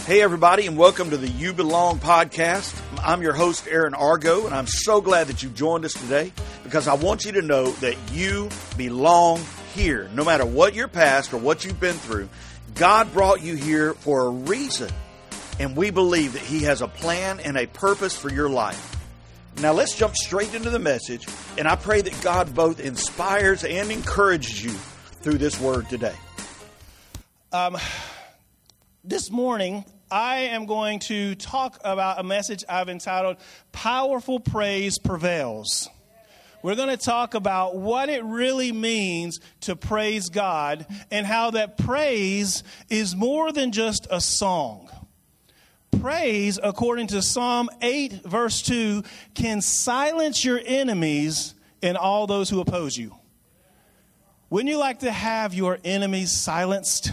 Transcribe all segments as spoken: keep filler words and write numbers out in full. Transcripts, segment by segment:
Hey, everybody, and welcome to the You Belong podcast. I'm your host, Aaron Argo, and I'm so glad that you've joined us today because I want you to know that you belong here. No matter what your past or what you've been through, God brought you here for a reason, and we believe that He has a plan and a purpose for your life. Now, let's jump straight into the message, and I pray that God both inspires and encourages you through this word today. Um, this morning, I am going to talk about a message I've entitled, Powerful Praise Prevails. We're going to talk about what it really means to praise God and how that praise is more than just a song. Praise, according to Psalm eight, verse two, can silence your enemies and all those who oppose you. Wouldn't you like to have your enemies silenced?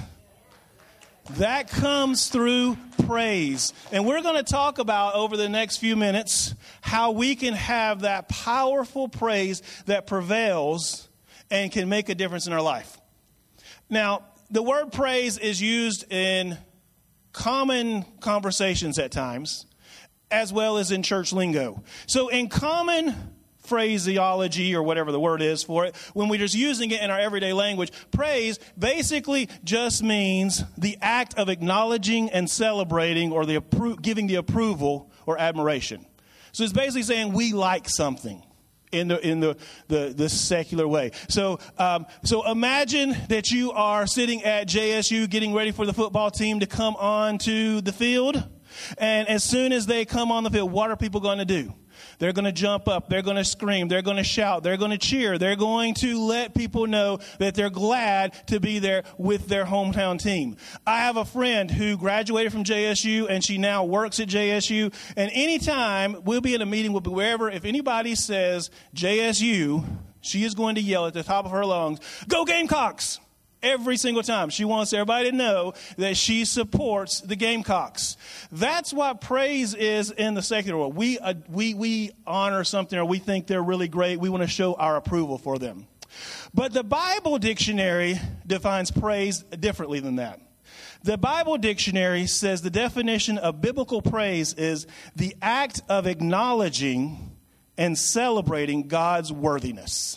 That comes through praise. And we're going to talk about over the next few minutes how we can have that powerful praise that prevails and can make a difference in our life. Now, the word praise is used in common conversations at times, as well as in church lingo. So in common phraseology, or whatever the word is for it, when we're just using it in our everyday language, praise basically just means the act of acknowledging and celebrating, or the appro- giving the approval or admiration. So it's basically saying we like something in the in the the, the secular way. So um, so imagine that you are sitting at J S U getting ready for the football team to come onto the field, and as soon as they come on the field, what are people going to do? They're going to jump up. They're going to scream. They're going to shout. They're going to cheer. They're going to let people know that they're glad to be there with their hometown team. I have a friend who graduated from J S U, and she now works at J S U. And anytime we'll be in a meeting, we'll be wherever, if anybody says J S U, she is going to yell at the top of her lungs, "Go Gamecocks!" Every single time. She wants everybody to know that she supports the Gamecocks. That's what praise is in the secular world. We, uh, we, we honor something, or we think they're really great. We want to show our approval for them. But the Bible dictionary defines praise differently than that. The Bible dictionary says the definition of biblical praise is the act of acknowledging and celebrating God's worthiness.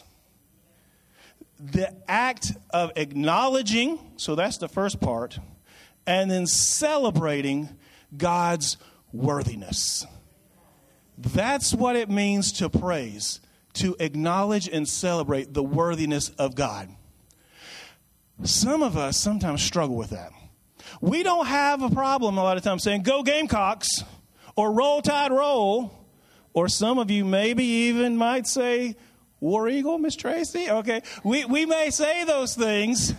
The act of acknowledging, so that's the first part, and then celebrating God's worthiness. That's what it means to praise, to acknowledge and celebrate the worthiness of God. Some of us sometimes struggle with that. We don't have a problem a lot of times saying, "Go Gamecocks," or "Roll Tide Roll," or some of you maybe even might say, "War Eagle, Miss Tracy?" Okay, we, we may say those things,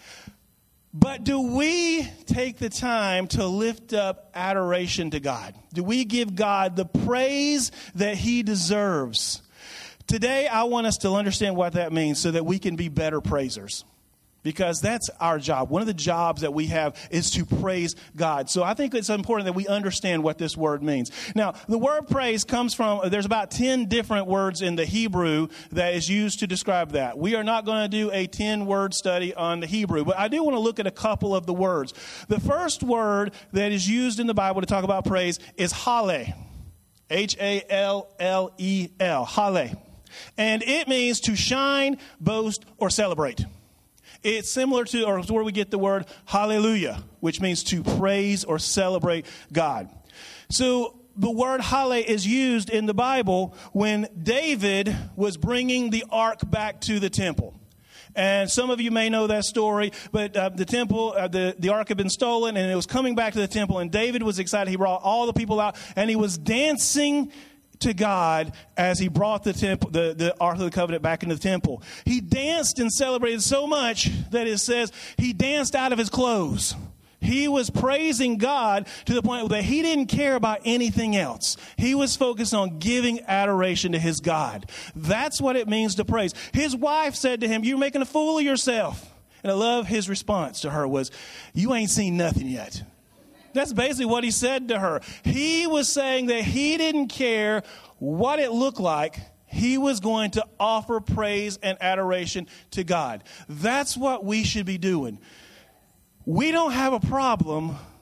but do we take the time to lift up adoration to God? Do we give God the praise that He deserves? Today, I want us to understand what that means so that we can be better praisers. Because that's our job. One of the jobs that we have is to praise God. So I think it's important that we understand what this word means. Now, the word praise comes from, there's about ten different words in the Hebrew that is used to describe that. We are not going to do a ten-word study on the Hebrew, but I do want to look at a couple of the words. The first word that is used in the Bible to talk about praise is hallel. H A L L E L. Hallel. And it means to shine, boast, or celebrate. It's similar to, or where we get the word hallelujah, which means to praise or celebrate God. So the word hallel is used in the Bible when David was bringing the ark back to the temple. And some of you may know that story, but uh, the temple, uh, the, the ark had been stolen, and it was coming back to the temple, and David was excited. He brought all the people out, and he was dancing to God as he brought the temple, the, the Ark of the Covenant back into the temple. He danced and celebrated so much that it says he danced out of his clothes. He was praising God to the point that he didn't care about anything else. He was focused on giving adoration to his God. That's what it means to praise. His wife said to him, "You're making a fool of yourself." And I love his response to her was, "You ain't seen nothing yet." That's basically what he said to her. He was saying that he didn't care what it looked like. He was going to offer praise and adoration to God. That's what we should be doing. We don't have a problem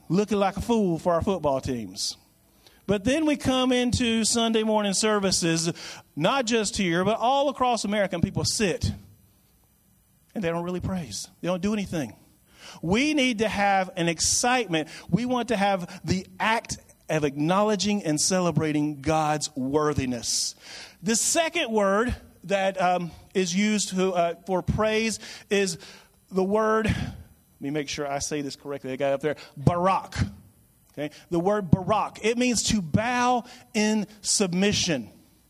looking like a fool for our football teams. But then we come into Sunday morning services, not just here, but all across America, and people sit, and they don't really praise. They don't do anything. We need to have an excitement. We want to have the act of acknowledging and celebrating God's worthiness. The second word that um, is used to, uh, for praise is the word, let me make sure I say this correctly, I got it up there, barak. Okay, the word barak. It means to bow in submission.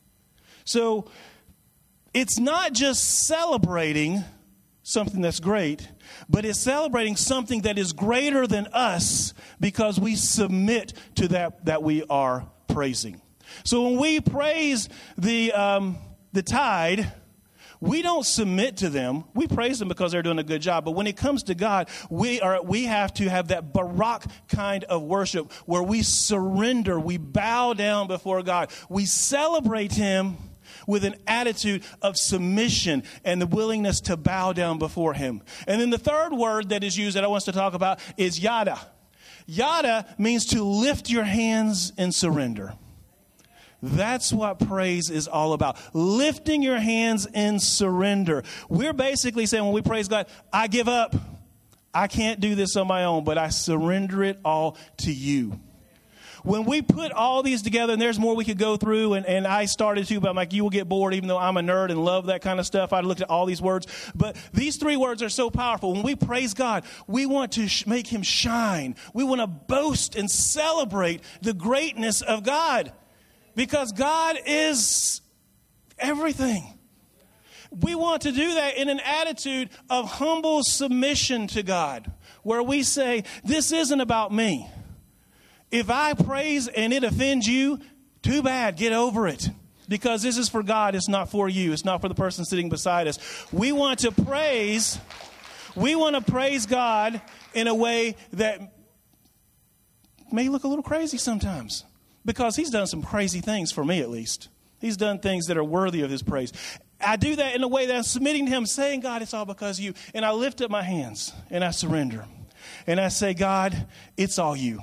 So it's not just celebrating something that's great, but it's celebrating something that is greater than us because we submit to that that we are praising. So when we praise the um, the tide, we don't submit to them. We praise them because they're doing a good job. But when it comes to God, we are we have to have that barak kind of worship where we surrender, we bow down before God. We celebrate him with an attitude of submission and the willingness to bow down before him. And then the third word that is used that I want us to talk about is yada. Yada means to lift your hands in surrender. That's what praise is all about. Lifting your hands in surrender. We're basically saying when we praise God, I give up. I can't do this on my own, but I surrender it all to you. When we put all these together, and there's more we could go through, and, and I started to, but I'm like, you will get bored, even though I'm a nerd and love that kind of stuff. I looked at all these words. But these three words are so powerful. When we praise God, we want to sh- make him shine. We want to boast and celebrate the greatness of God. Because God is everything. We want to do that in an attitude of humble submission to God, where we say, this isn't about me. If I praise and it offends you, too bad, get over it. Because this is for God, it's not for you. It's not for the person sitting beside us. We want to praise, we want to praise God in a way that may look a little crazy sometimes. Because he's done some crazy things for me, at least. He's done things that are worthy of his praise. I do that in a way that I'm submitting to him, saying, God, it's all because of you. And I lift up my hands and I surrender. And I say, God, it's all you.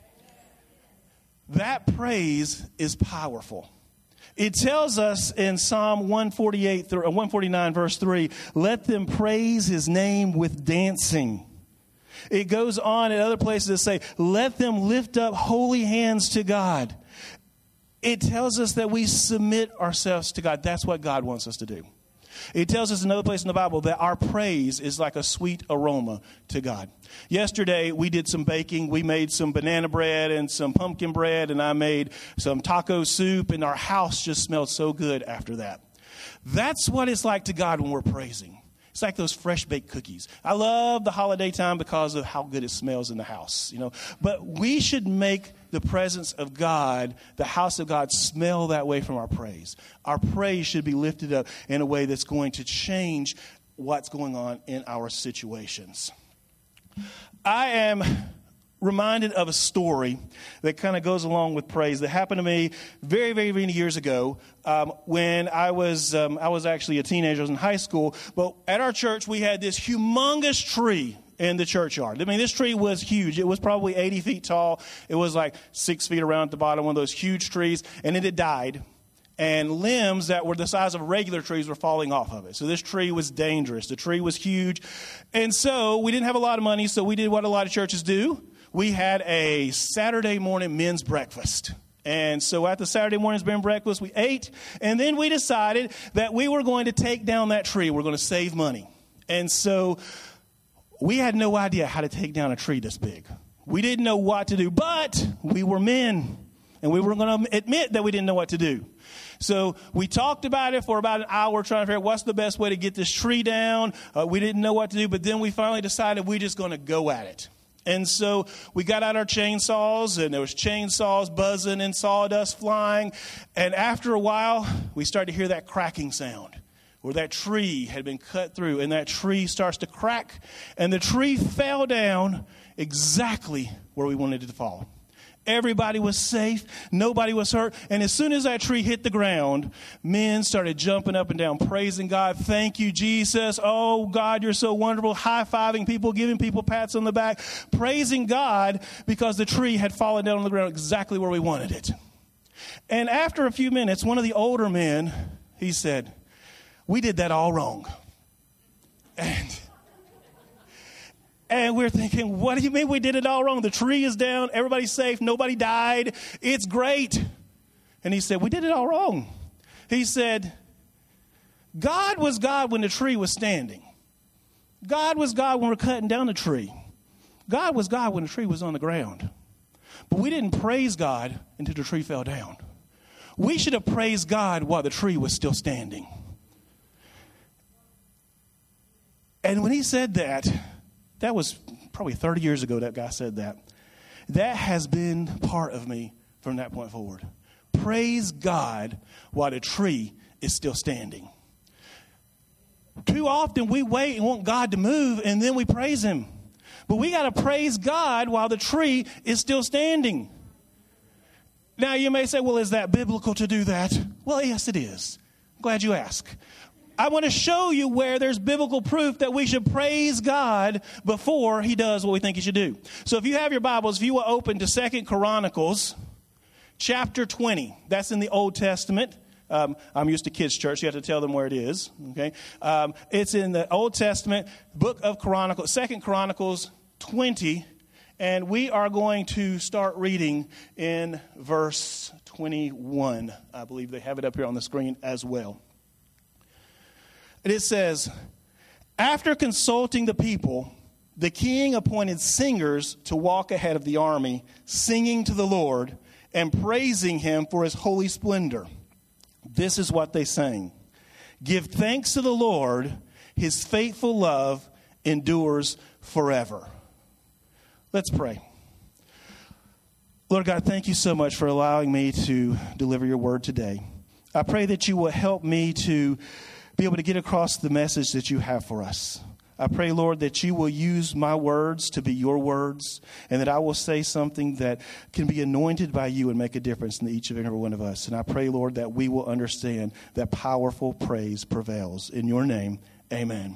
That praise is powerful. It tells us in Psalm one forty-eight, one forty-nine, verse three, let them praise his name with dancing. It goes on at other places to say, let them lift up holy hands to God. It tells us that we submit ourselves to God. That's what God wants us to do. It tells us in another place in the Bible that our praise is like a sweet aroma to God. Yesterday, we did some baking. We made some banana bread and some pumpkin bread, and I made some taco soup, and our house just smelled so good after that. That's what it's like to God when we're praising. It's like those fresh baked cookies. I love the holiday time because of how good it smells in the house, you know. But we should make the presence of God, the house of God, smell that way from our praise. Our praise should be lifted up in a way that's going to change what's going on in our situations. I am reminded of a story that kind of goes along with praise that happened to me very, very many years ago um, when I was um, I was actually a teenager. I was in high school. But at our church, we had this humongous tree in the churchyard. I mean, this tree was huge. It was probably eighty feet tall. It was like six feet around at the bottom, one of those huge trees. And then it died. And limbs that were the size of regular trees were falling off of it. So this tree was dangerous. The tree was huge. And so we didn't have a lot of money, so we did what a lot of churches do. We had a Saturday morning men's breakfast. And so at the Saturday morning's men's breakfast, we ate. And then we decided that we were going to take down that tree. We're going to save money. And so we had no idea how to take down a tree this big. We didn't know what to do, but we were men. And we were going to admit that we didn't know what to do. So we talked about it for about an hour, trying to figure out what's the best way to get this tree down. Uh, we didn't know what to do, but then we finally decided we're just going to go at it. And so we got out our chainsaws, and there was chainsaws buzzing and sawdust flying. And after a while, we started to hear that cracking sound where that tree had been cut through, and that tree starts to crack, and the tree fell down exactly where we wanted it to fall. Everybody was safe. Nobody was hurt. And as soon as that tree hit the ground, men started jumping up and down, praising God. Thank you, Jesus. Oh, God, you're so wonderful. High-fiving people, giving people pats on the back, praising God because the tree had fallen down on the ground exactly where we wanted it. And after a few minutes, one of the older men, he said, we did that all wrong. And... And we're thinking, what do you mean we did it all wrong? The tree is down. Everybody's safe. Nobody died. It's great. And he said, we did it all wrong. He said, God was God when the tree was standing. God was God when we're cutting down the tree. God was God when the tree was on the ground. But we didn't praise God until the tree fell down. We should have praised God while the tree was still standing. And when he said that, that was probably thirty years ago that guy said that. That has been part of me from that point forward. Praise God while the tree is still standing. Too often we wait and want God to move and then we praise him. But we got to praise God while the tree is still standing. Now you may say, well, is that biblical to do that? Well, yes, it is. I'm glad you asked. I want to show you where there's biblical proof that we should praise God before he does what we think he should do. So if you have your Bibles, if you will open to Second Chronicles chapter twenty. That's in the Old Testament. Um, I'm used to kids' church. You have to tell them where it is. Okay, um, it's in the Old Testament, book of Chronicles, Second Chronicles twenty. And we are going to start reading in verse twenty-one. I believe they have it up here on the screen as well. And it says, after consulting the people, the king appointed singers to walk ahead of the army, singing to the Lord and praising him for his holy splendor. This is what they sang. Give thanks to the Lord, his faithful love endures forever. Let's pray. Lord God, thank you so much for allowing me to deliver your word today. I pray that you will help me to be able to get across the message that you have for us. I pray, Lord, that you will use my words to be your words and that I will say something that can be anointed by you and make a difference in each and every one of us. And I pray, Lord, that we will understand that powerful praise prevails. In your name, amen.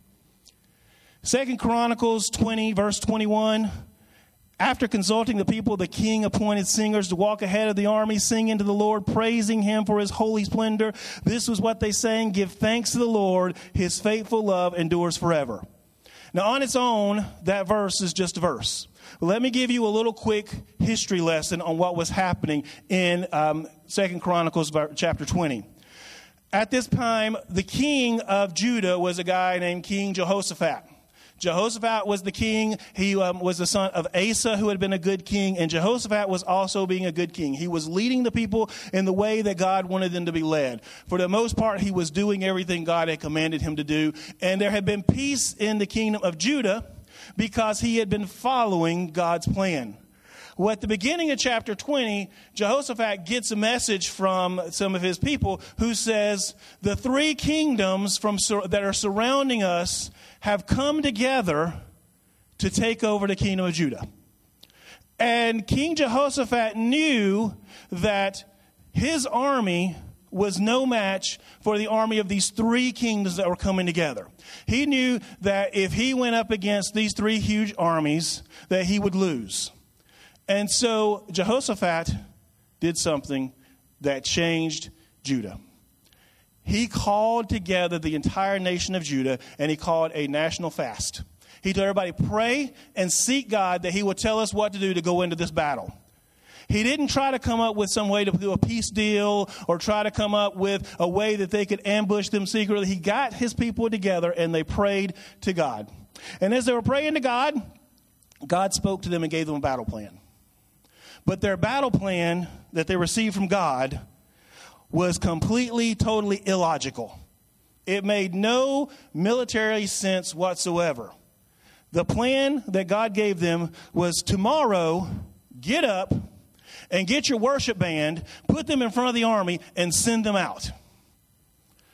Second Chronicles twenty, verse twenty-one. After consulting the people, the king appointed singers to walk ahead of the army, singing to the Lord, praising him for his holy splendor. This was what they sang, give thanks to the Lord, his faithful love endures forever. Now, on its own, that verse is just a verse. But let me give you a little quick history lesson on what was happening in um, Second Chronicles chapter twenty. At this time, the king of Judah was a guy named King Jehoshaphat. Jehoshaphat was the king. He um, was the son of Asa, who had been a good king. And Jehoshaphat was also being a good king. He was leading the people in the way that God wanted them to be led. For the most part, he was doing everything God had commanded him to do. And there had been peace in the kingdom of Judah because he had been following God's plan. Well, at the beginning of chapter twenty, Jehoshaphat gets a message from some of his people who says, the three kingdoms from that are surrounding us have come together to take over the kingdom of Judah. And King Jehoshaphat knew that his army was no match for the army of these three kingdoms that were coming together. He knew that if he went up against these three huge armies, that he would lose. And so Jehoshaphat did something that changed Judah. He called together the entire nation of Judah, and he called a national fast. He told everybody, pray and seek God that he will tell us what to do to go into this battle. He didn't try to come up with some way to do a peace deal or try to come up with a way that they could ambush them secretly. He got his people together, and they prayed to God. And as they were praying to God, God spoke to them and gave them a battle plan. But their battle plan that they received from God was completely, totally illogical. It made no military sense whatsoever. The plan that God gave them was tomorrow, get up and get your worship band, put them in front of the army, and send them out.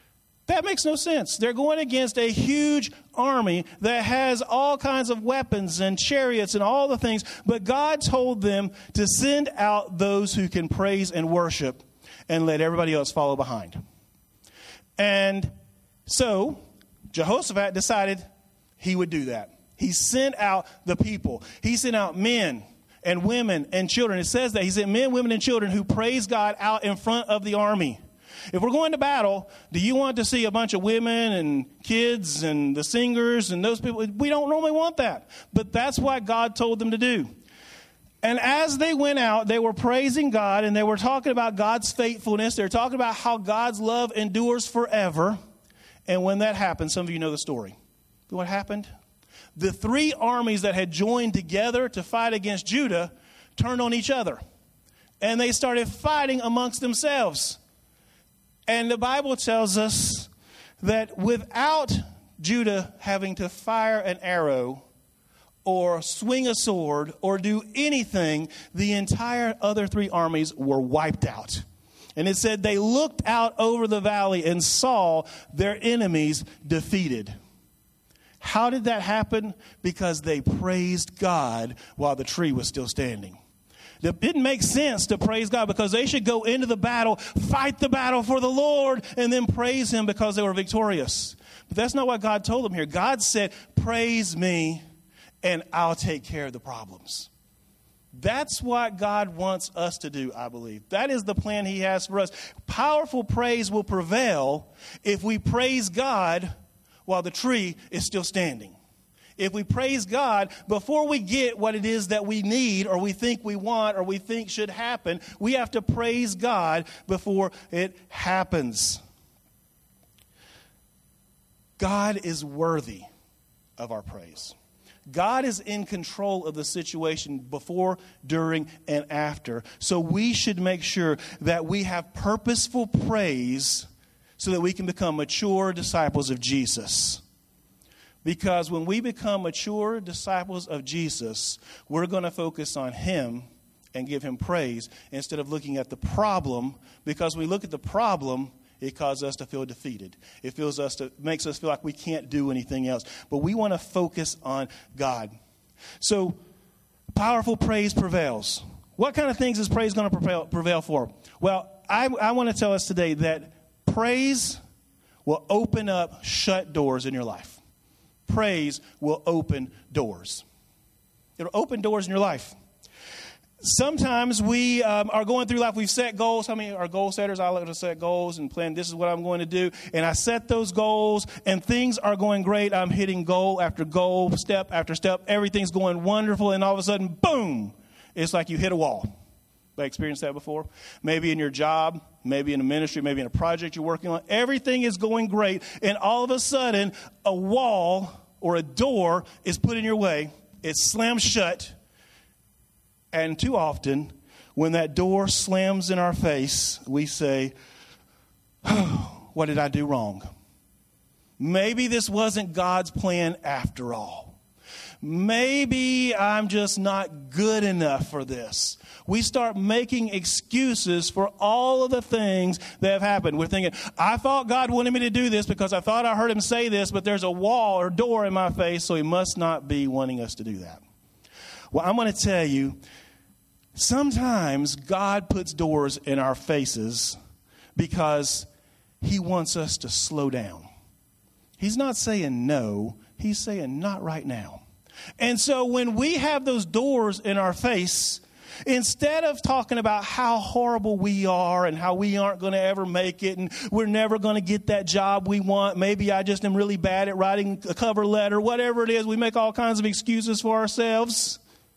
That makes no sense. They're going against a huge army that has all kinds of weapons and chariots and all the things. But God told them to send out those who can praise and worship and let everybody else follow behind. And so Jehoshaphat decided he would do that. He sent out the people. He sent out men and women and children. It says that he sent men, women, and children who praise God out in front of the army. If we're going to battle, do you want to see a bunch of women and kids and the singers and those people? We don't normally want that. But that's what God told them to do. And as they went out, they were praising God and they were talking about God's faithfulness. They were talking about how God's love endures forever. And when that happened, some of you know the story. What happened? The three armies that had joined together to fight against Judah turned on each other. And they started fighting amongst themselves. And the Bible tells us that without Judah having to fire an arrow or swing a sword or do anything, the entire other three armies were wiped out. And it said they looked out over the valley and saw their enemies defeated. How did that happen? Because they praised God while the tree was still standing. It didn't make sense to praise God because they should go into the battle, fight the battle for the Lord, and then praise him because they were victorious. But that's not what God told them here. God said, praise me and I'll take care of the problems. That's what God wants us to do, I believe. That is the plan he has for us. Powerful praise will prevail if we praise God while the tree is still standing. If we praise God before we get what it is that we need or we think we want or we think should happen, we have to praise God before it happens. God is worthy of our praise. God is in control of the situation before, during, and after. So we should make sure that we have purposeful praise so that we can become mature disciples of Jesus. Because when we become mature disciples of Jesus, we're going to focus on him and give him praise instead of looking at the problem. Because when we look at the problem, it causes us to feel defeated. It feels us to makes us feel like we can't do anything else. But we want to focus on God. So powerful praise prevails. What kind of things is praise going to prevail, prevail for? Well, I, I want to tell us today that praise will open up shut doors in your life. Praise will open doors. It'll open doors in your life. Sometimes we um, are going through life. We've set goals. How many are goal setters? I like to set goals and plan. This is what I'm going to do. And I set those goals and things are going great. I'm hitting goal after goal, step after step. Everything's going wonderful. And all of a sudden, boom, it's like you hit a wall. Have I experienced that before? Maybe in your job, maybe in a ministry, maybe in a project you're working on. Everything is going great. And all of a sudden, a wall or a door is put in your way. It slams shut. And too often, when that door slams in our face, we say, oh, what did I do wrong? Maybe this wasn't God's plan after all. Maybe I'm just not good enough for this. We start making excuses for all of the things that have happened. We're thinking, I thought God wanted me to do this because I thought I heard him say this, but there's a wall or door in my face, so he must not be wanting us to do that. Well, I'm going to tell you, sometimes God puts doors in our faces because he wants us to slow down. He's not saying no. He's saying not right now. And so when we have those doors in our face, instead of talking about how horrible we are and how we aren't going to ever make it and we're never going to get that job we want, maybe I just am really bad at writing a cover letter, whatever it is, we make all kinds of excuses for ourselves.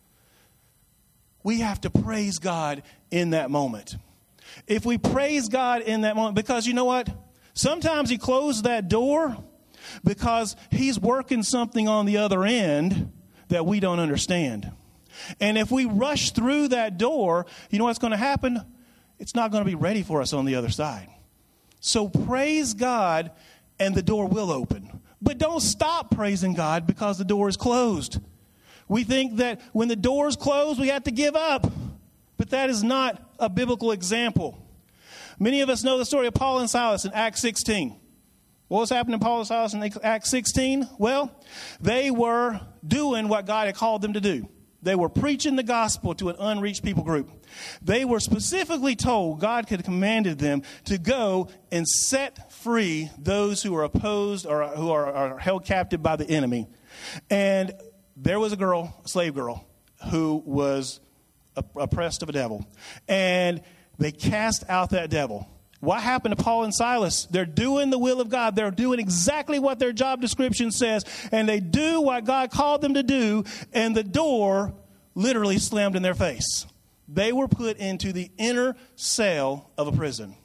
We have to praise God in that moment. If we praise God in that moment, because you know what? Sometimes he closed that door because he's working something on the other end that we don't understand. And if we rush through that door, you know what's going to happen? It's not going to be ready for us on the other side. So praise God and the door will open. But don't stop praising God because the door is closed. We think that when the door's closed, we have to give up. But that is not a biblical example. Many of us know the story of Paul and Silas in Acts sixteen. What was happening to Paul and Silas in Acts sixteen? Well, they were doing what God had called them to do. They were preaching the gospel to an unreached people group. They were specifically told, God had commanded them to go and set free those who are opposed or who are, are held captive by the enemy. And there was a girl, a slave girl, who was oppressed of a devil. And they cast out that devil. What happened to Paul and Silas? They're doing the will of God. They're doing exactly what their job description says. And they do what God called them to do. And the door literally slammed in their face. They were put into the inner cell of a prison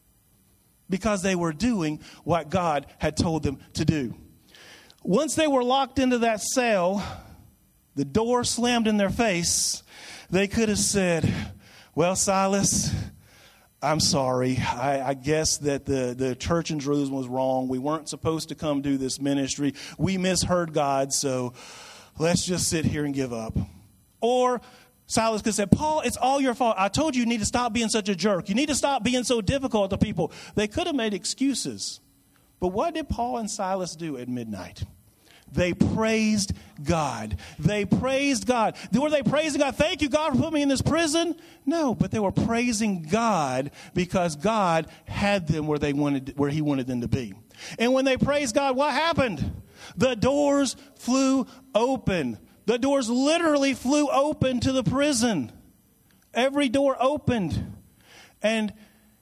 because they were doing what God had told them to do. Once they were locked into that cell, the door slammed in their face. They could have said, well, Silas, I'm sorry. I, I guess that the, the church in Jerusalem was wrong. We weren't supposed to come do this ministry. We misheard God, so let's just sit here and give up. Or Silas could say, Paul, it's all your fault. I told you you need to stop being such a jerk. You need to stop being so difficult to people. They could have made excuses. But what did Paul and Silas do at midnight? They praised God. They praised God. Were they praising God? Thank you, God, for putting me in this prison? No, but they were praising God because God had them where they wanted, where He wanted them to be. And when they praised God, what happened? The doors flew open. The doors literally flew open to the prison. Every door opened. And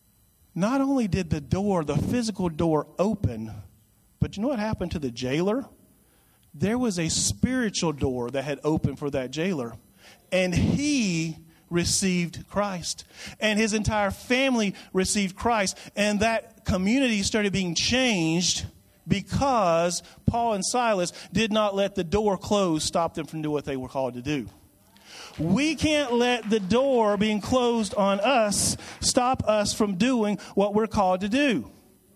not only did the door, the physical door open, but you know what happened to the jailer? There was a spiritual door that had opened for that jailer. And he received Christ. And his entire family received Christ. And that community started being changed because Paul and Silas did not let the door close stop them from doing what they were called to do. We can't let the door being closed on us stop us from doing what we're called to do.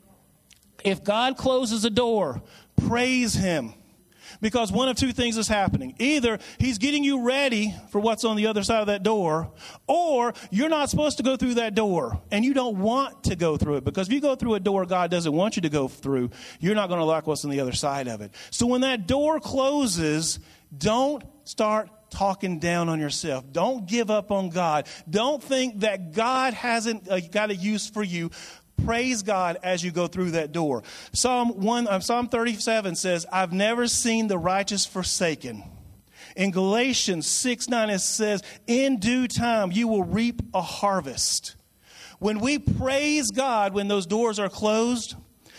If God closes a door, praise Him. Because one of two things is happening. Either He's getting you ready for what's on the other side of that door, or you're not supposed to go through that door, and you don't want to go through it. Because if you go through a door God doesn't want you to go through, you're not going to like what's on the other side of it. So when that door closes, don't start talking down on yourself. Don't give up on God. Don't think that God hasn't uh, got a use for you. Praise God as you go through that door. Psalm one, uh, Psalm thirty-seven says, I've never seen the righteous forsaken. In Galatians six nine, it says, in due time you will reap a harvest. When we praise God when those doors are closed,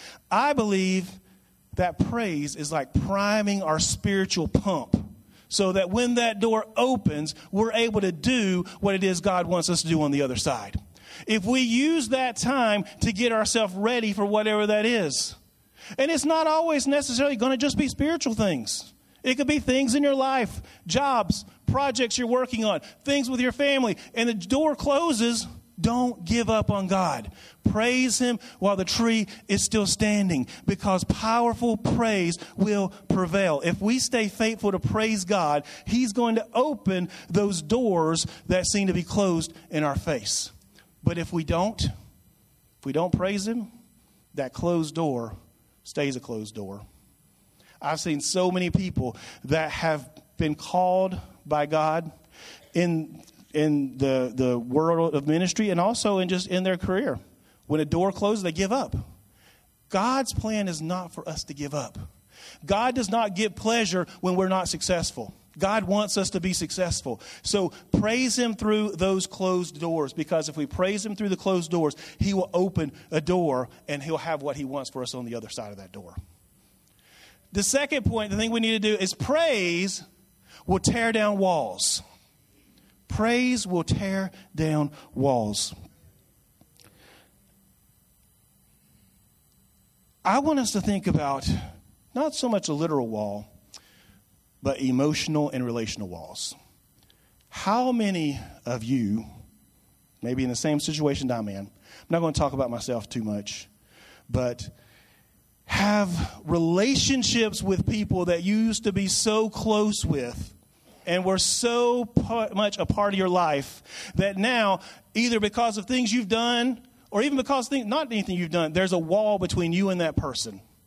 I believe that praise is like priming our spiritual pump so that when that door opens, we're able to do what it is God wants us to do on the other side. If we use that time to get ourselves ready for whatever that is. And it's not always necessarily going to just be spiritual things. It could be things in your life, jobs, projects you're working on, things with your family. And the door closes, don't give up on God. Praise Him while the tree is still standing, because powerful praise will prevail. If we stay faithful to praise God, He's going to open those doors that seem to be closed in our face. But if we don't, if we don't praise Him, that closed door stays a closed door. I've seen so many people that have been called by God in in the, the world of ministry and also in just in their career. When a door closes, they give up. God's plan is not for us to give up. God does not give pleasure when we're not successful. God wants us to be successful. So praise Him through those closed doors, because if we praise Him through the closed doors, He will open a door and He'll have what He wants for us on the other side of that door. The second point, the thing we need to do is praise will tear down walls. Praise will tear down walls. I want us to think about not so much a literal wall, but emotional and relational walls. How many of you, maybe in the same situation I'm in, I'm not going to talk about myself too much, but have relationships with people that you used to be so close with and were so much a part of your life that now, either because of things you've done or even because of things, not anything you've done, there's a wall between you and that person.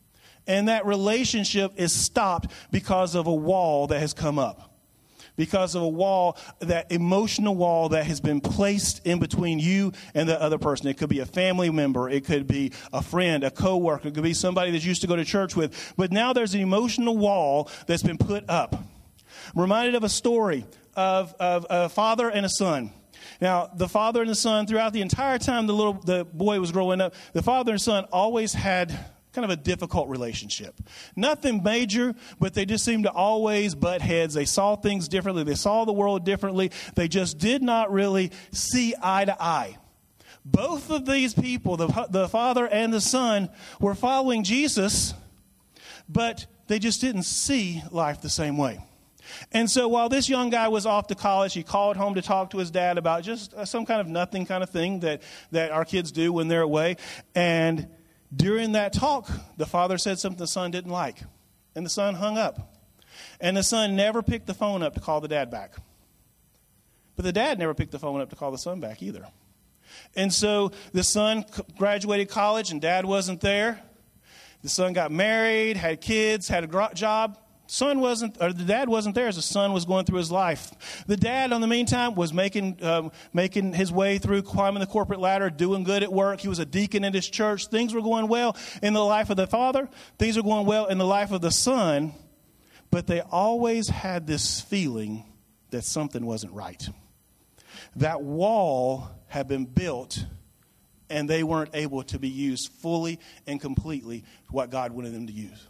And that relationship is stopped because of a wall that has come up. Because of a wall, that emotional wall that has been placed in between you and the other person. It could be a family member. It could be a friend, a coworker. It could be somebody that you used to go to church with. But now there's an emotional wall that's been put up. I'm reminded of a story of, of a father and a son. Now, the father and the son, throughout the entire time the little the boy was growing up, the father and son always had kind of a difficult relationship. Nothing major, but they just seemed to always butt heads. They saw things differently. They saw the world differently. They just did not really see eye to eye. Both of these people, the, the father and the son, were following Jesus, but they just didn't see life the same way. And so while this young guy was off to college, he called home to talk to his dad about just some kind of nothing kind of thing that, that our kids do when they're away. And during that talk, the father said something the son didn't like, and the son hung up. And the son never picked the phone up to call the dad back. But the dad never picked the phone up to call the son back either. And so the son graduated college, and dad wasn't there. The son got married, had kids, had a job. Son wasn't, or the dad wasn't there as the son was going through his life. The dad, in the meantime, was making um, making his way through, climbing the corporate ladder, doing good at work. He was a deacon in his church. Things were going well in the life of the father. Things were going well in the life of the son. But they always had this feeling that something wasn't right. That wall had been built, and they weren't able to be used fully and completely what God wanted them to use.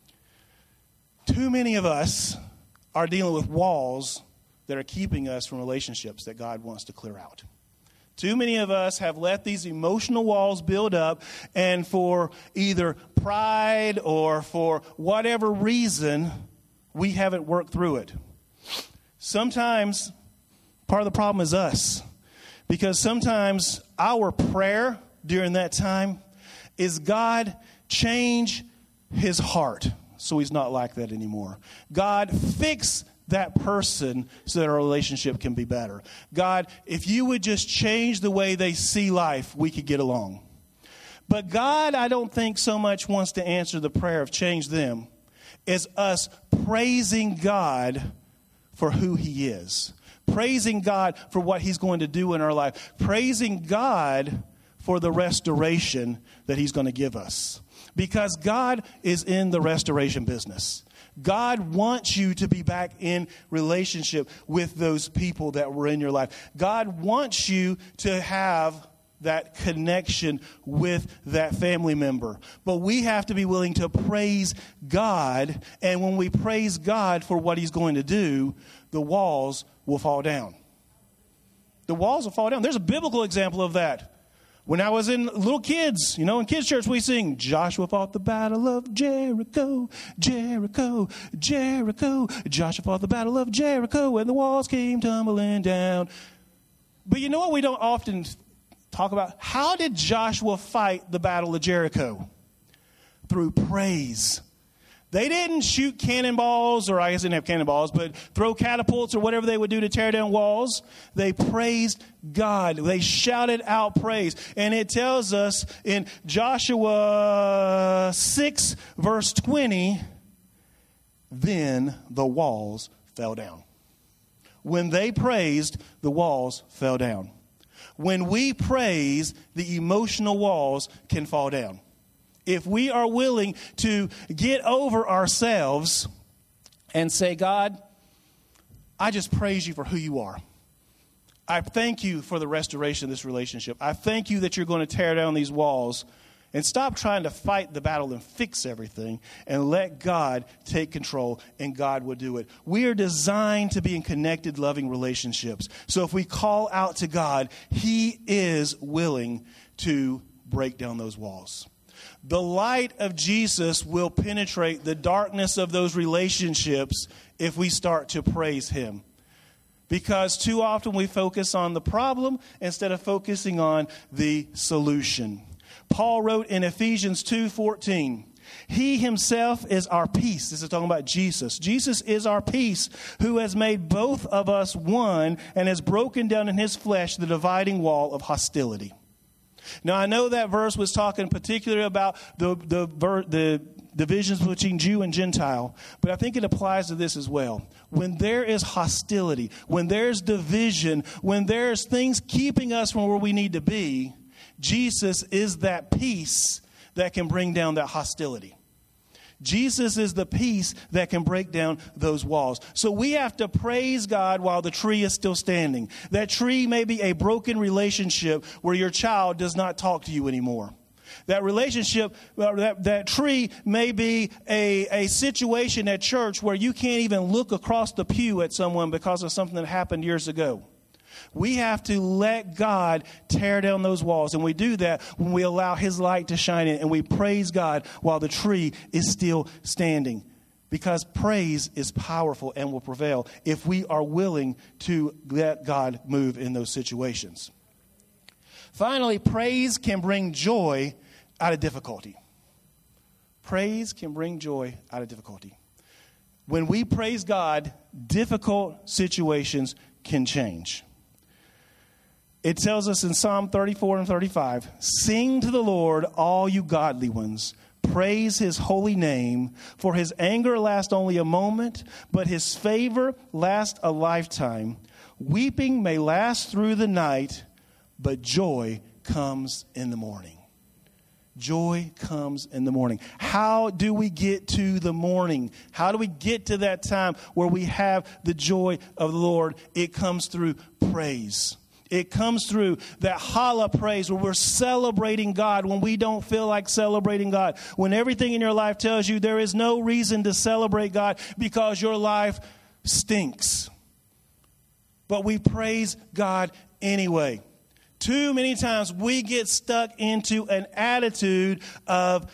Too many of us are dealing with walls that are keeping us from relationships that God wants to clear out. Too many of us have let these emotional walls build up, and for either pride or for whatever reason, we haven't worked through it. Sometimes part of the problem is us, because sometimes our prayer during that time is, God, change his heart so he's not like that anymore. God, fix that person so that our relationship can be better. God, if you would just change the way they see life, we could get along. But God, I don't think so much wants to answer the prayer of change them as us praising God for who he is. Praising God for what he's going to do in our life. Praising God for the restoration that he's going to give us. Because God is in the restoration business. God wants you to be back in relationship with those people that were in your life. God wants you to have that connection with that family member. But we have to be willing to praise God. And when we praise God for what he's going to do, the walls will fall down. The walls will fall down. There's a biblical example of that. When I was in little kids, you know, in kids' church, we sing, Joshua fought the battle of Jericho, Jericho, Jericho. Joshua fought the battle of Jericho, and the walls came tumbling down. But you know what we don't often talk about? How did Joshua fight the battle of Jericho? Through praise. They didn't shoot cannonballs, or I guess they didn't have cannonballs, but throw catapults or whatever they would do to tear down walls. They praised God. They shouted out praise. And it tells us in Joshua six, verse twenty, then the walls fell down. When they praised, the walls fell down. When we praise, the emotional walls can fall down. If we are willing to get over ourselves and say, God, I just praise you for who you are. I thank you for the restoration of this relationship. I thank you that you're going to tear down these walls, and stop trying to fight the battle and fix everything, and let God take control, and God will do it. We are designed to be in connected, loving relationships. So if we call out to God, he is willing to break down those walls. The light of Jesus will penetrate the darkness of those relationships if we start to praise him. Because too often we focus on the problem instead of focusing on the solution. Paul wrote in Ephesians two fourteen, he himself is our peace. This is talking about Jesus. Jesus is our peace, who has made both of us one and has broken down in his flesh the dividing wall of hostility. Now, I know that verse was talking particularly about the the, the divisions between Jew and Gentile, but I think it applies to this as well. When there is hostility, when there's division, when there's things keeping us from where we need to be, Jesus is that peace that can bring down that hostility. Jesus is the peace that can break down those walls. So we have to praise God while the tree is still standing. That tree may be a broken relationship where your child does not talk to you anymore. That relationship, uh, that, that tree may be a, a situation at church where you can't even look across the pew at someone because of something that happened years ago. We have to let God tear down those walls. And we do that when we allow his light to shine in and we praise God while the tree is still standing. Because praise is powerful and will prevail if we are willing to let God move in those situations. Finally, praise can bring joy out of difficulty. Praise can bring joy out of difficulty. When we praise God, difficult situations can change. It tells us in Psalm thirty-four and thirty-five, sing to the Lord, all you godly ones. Praise his holy name, for his anger lasts only a moment, but his favor lasts a lifetime. Weeping may last through the night, but joy comes in the morning. Joy comes in the morning. How do we get to the morning? How do we get to that time where we have the joy of the Lord? It comes through praise. It comes through that holla praise where we're celebrating God when we don't feel like celebrating God. When everything in your life tells you there is no reason to celebrate God because your life stinks. But we praise God anyway. Too many times we get stuck into an attitude of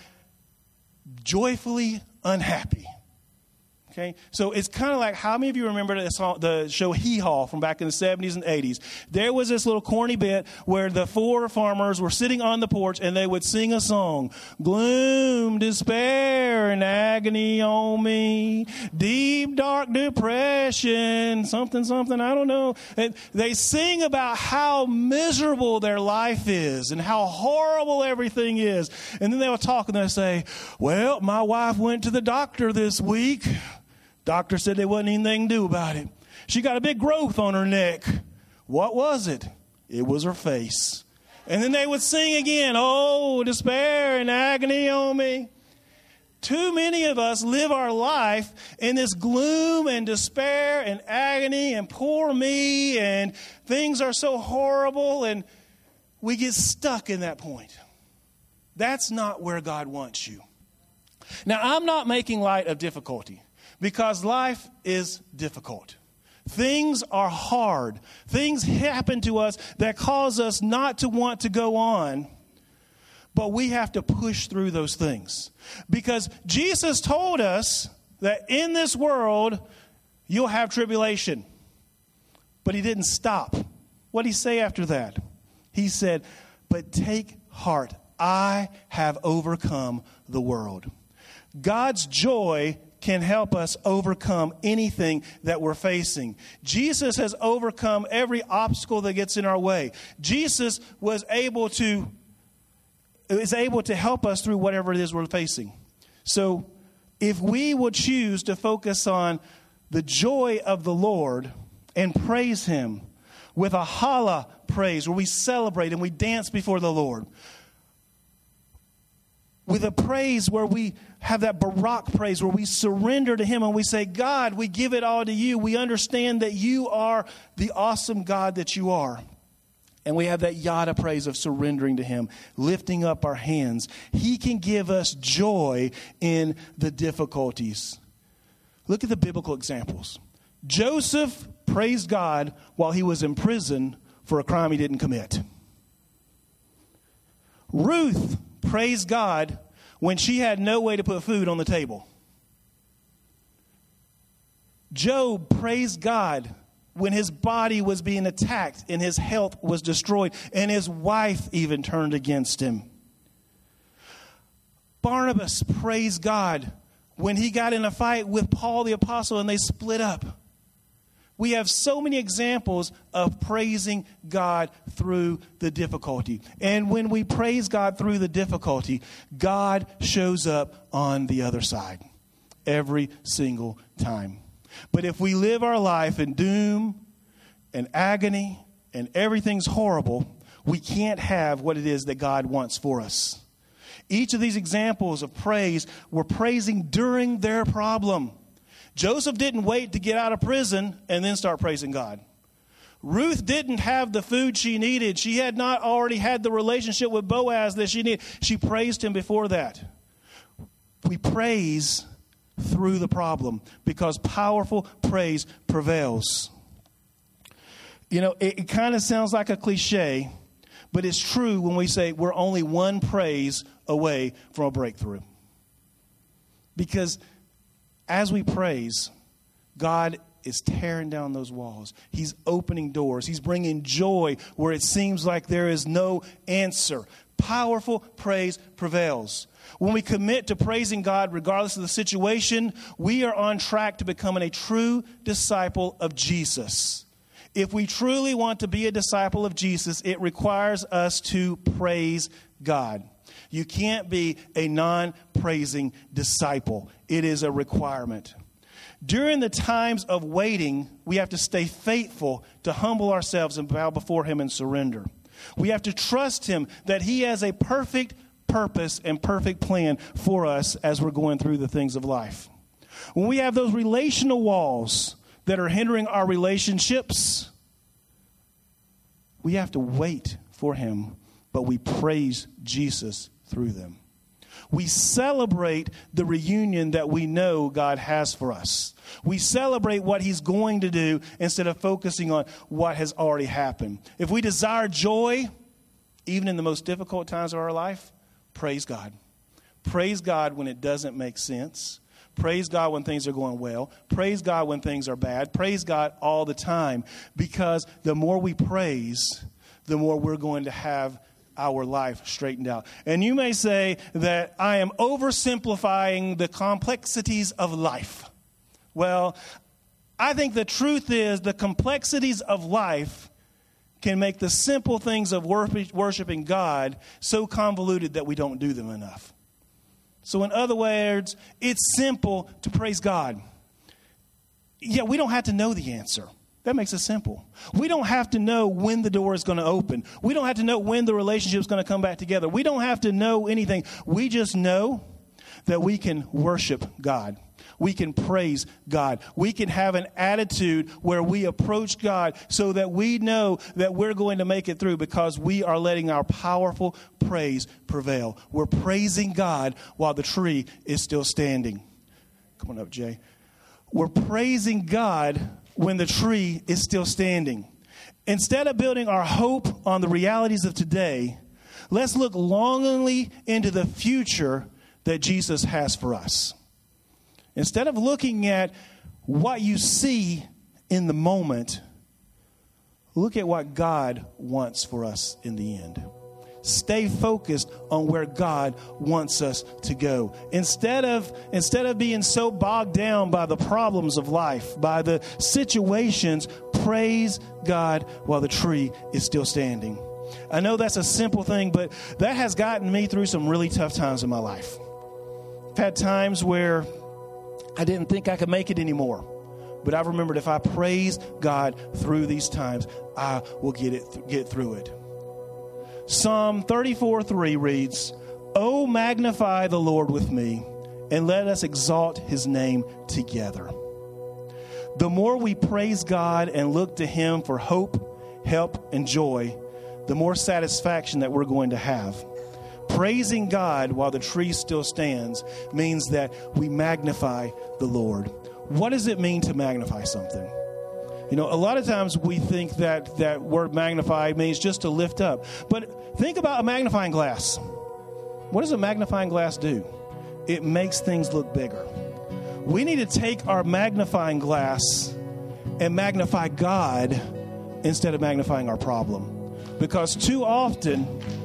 joyfully unhappy. Okay, so it's kind of like, how many of you remember the, song, the show Hee Haw from back in the seventies and eighties? There was this little corny bit where the four farmers were sitting on the porch and they would sing a song. Gloom, despair, and agony on me. Deep, dark depression, something, something, I don't know. And they sing about how miserable their life is and how horrible everything is. And then they would talk and they say, well, my wife went to the doctor this week. Doctor said there wasn't anything to do about it. She got a big growth on her neck. What was it? It was her face. And then they would sing again, oh, despair and agony on me. Too many of us live our life in this gloom and despair and agony and poor me and things are so horrible and we get stuck in that point. That's not where God wants you. Now, I'm not making light of difficulty. Because life is difficult. Things are hard. Things happen to us that cause us not to want to go on. But we have to push through those things. Because Jesus told us that in this world, you'll have tribulation. But he didn't stop. What did he say after that? He said, but take heart. I have overcome the world. God's joy can help us overcome anything that we're facing. Jesus has overcome every obstacle that gets in our way. Jesus was able to is able to help us through whatever it is we're facing. So if we will choose to focus on the joy of the Lord and praise him with a holla praise where we celebrate and we dance before the Lord, with a praise where we have that Barak praise where we surrender to him and we say, God, we give it all to you. We understand that you are the awesome God that you are. And we have that yada praise of surrendering to him, lifting up our hands. He can give us joy in the difficulties. Look at the biblical examples. Joseph praised God while he was in prison for a crime he didn't commit. Ruth praised God when she had no way to put food on the table. Job praised God when his body was being attacked and his health was destroyed and his wife even turned against him. Barnabas praised God when he got in a fight with Paul the apostle and they split up. We have so many examples of praising God through the difficulty. And when we praise God through the difficulty, God shows up on the other side every single time. But if we live our life in doom and agony and everything's horrible, we can't have what it is that God wants for us. Each of these examples of praise were praising during their problem. Joseph didn't wait to get out of prison and then start praising God. Ruth didn't have the food she needed. She had not already had the relationship with Boaz that she needed. She praised him before that. We praise through the problem because powerful praise prevails. You know, it, it kind of sounds like a cliche, but it's true when we say we're only one praise away from a breakthrough. Because as we praise, God is tearing down those walls. He's opening doors. He's bringing joy where it seems like there is no answer. Powerful praise prevails. When we commit to praising God regardless of the situation, we are on track to becoming a true disciple of Jesus. If we truly want to be a disciple of Jesus, it requires us to praise God. You can't be a non-praising disciple. It is a requirement. During the times of waiting, we have to stay faithful to humble ourselves and bow before Him and surrender. We have to trust Him that He has a perfect purpose and perfect plan for us as we're going through the things of life. When we have those relational walls that are hindering our relationships, we have to wait for Him, but we praise Jesus through them. We celebrate the reunion that we know God has for us. We celebrate what He's going to do instead of focusing on what has already happened. If we desire joy, even in the most difficult times of our life, praise God. Praise God when it doesn't make sense. Praise God when things are going well. Praise God when things are bad. Praise God all the time, because the more we praise, the more we're going to have our life straightened out. And you may say that I am oversimplifying the complexities of life. Well, I think the truth is the complexities of life can make the simple things of worshiping God so convoluted that we don't do them enough. So in other words, it's simple to praise God. Yeah, we don't have to know the answer. That makes it simple. We don't have to know when the door is going to open. We don't have to know when the relationship is going to come back together. We don't have to know anything. We just know that we can worship God. We can praise God. We can have an attitude where we approach God so that we know that we're going to make it through because we are letting our powerful praise prevail. We're praising God while the tree is still standing. Come on up, Jay. We're praising God when the tree is still standing. Instead of building our hope on the realities of today, let's look longingly into the future that Jesus has for us. Instead of looking at what you see in the moment, look at what God wants for us in the end. Stay focused on where God wants us to go. Instead of, instead of being so bogged down by the problems of life, by the situations, praise God while the tree is still standing. I know that's a simple thing, but that has gotten me through some really tough times in my life. I've had times where I didn't think I could make it anymore. But I've remembered if I praise God through these times, I will get it, get through it. Psalm thirty-four three reads, "Oh, magnify the Lord with me, and let us exalt His name together." The more we praise God and look to Him for hope, help, and joy, the more satisfaction that we're going to have. Praising God while the tree still stands means that we magnify the Lord. What does it mean to magnify something? You know, a lot of times we think that that word magnify means just to lift up. But think about a magnifying glass. What does a magnifying glass do? It makes things look bigger. We need to take our magnifying glass and magnify God instead of magnifying our problem. Because too often,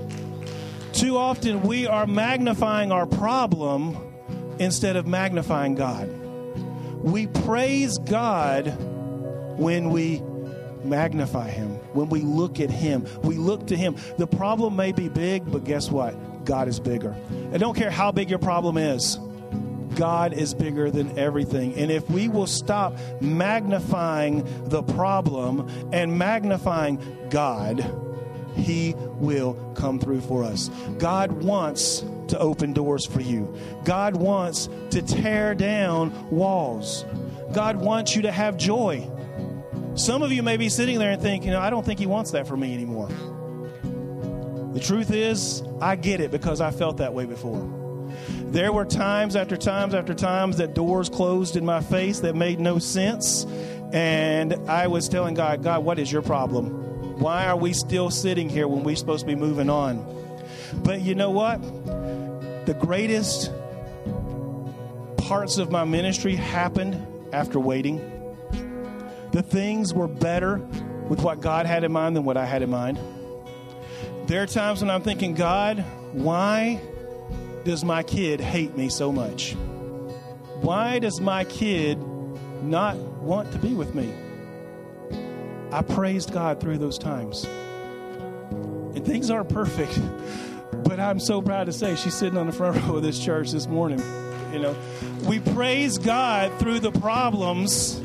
too often we are magnifying our problem instead of magnifying God. We praise God when we magnify him, when we look at him, we look to him. The problem may be big, but guess what? God is bigger. I don't care how big your problem is. God is bigger than everything. And if we will stop magnifying the problem and magnifying God, he will come through for us. God wants to open doors for you. God wants to tear down walls. God wants you to have joy. Some of you may be sitting there and think, you know, I don't think he wants that for me anymore. The truth is, I get it because I felt that way before. There were times after times after times that doors closed in my face that made no sense. And I was telling God, God, what is your problem? Why are we still sitting here when we're supposed to be moving on? But you know what? The greatest parts of my ministry happened after waiting. The things were better with what God had in mind than what I had in mind. There are times when I'm thinking, God, why does my kid hate me so much? Why does my kid not want to be with me? I praised God through those times. And things aren't perfect, but I'm so proud to say she's sitting on the front row of this church this morning. You know, we praise God through the problems,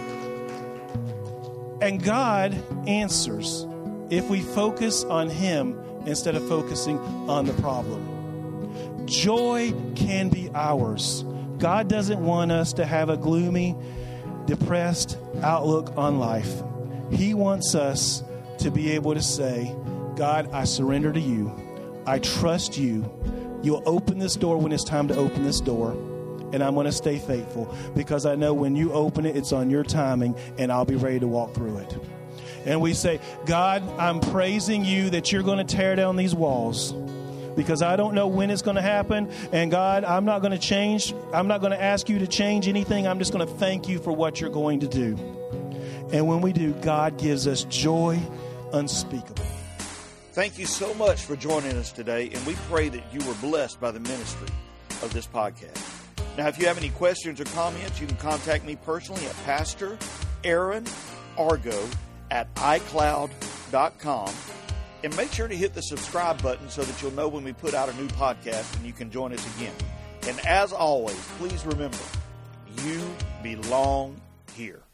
and God answers if we focus on him instead of focusing on the problem. Joy can be ours. God doesn't want us to have a gloomy, depressed outlook on life. He wants us to be able to say, God, I surrender to you. I trust you. You'll open this door when it's time to open this door. And I'm going to stay faithful because I know when you open it, it's on your timing, and I'll be ready to walk through it. And we say, God, I'm praising you that you're going to tear down these walls because I don't know when it's going to happen. And God, I'm not going to change. I'm not going to ask you to change anything. I'm just going to thank you for what you're going to do. And when we do, God gives us joy unspeakable. Thank you so much for joining us today, and we pray that you were blessed by the ministry of this podcast. Now, if you have any questions or comments, you can contact me personally at Pastor Aaron Argo at i cloud dot com. And make sure to hit the subscribe button so that you'll know when we put out a new podcast and you can join us again. And as always, please remember, you belong here.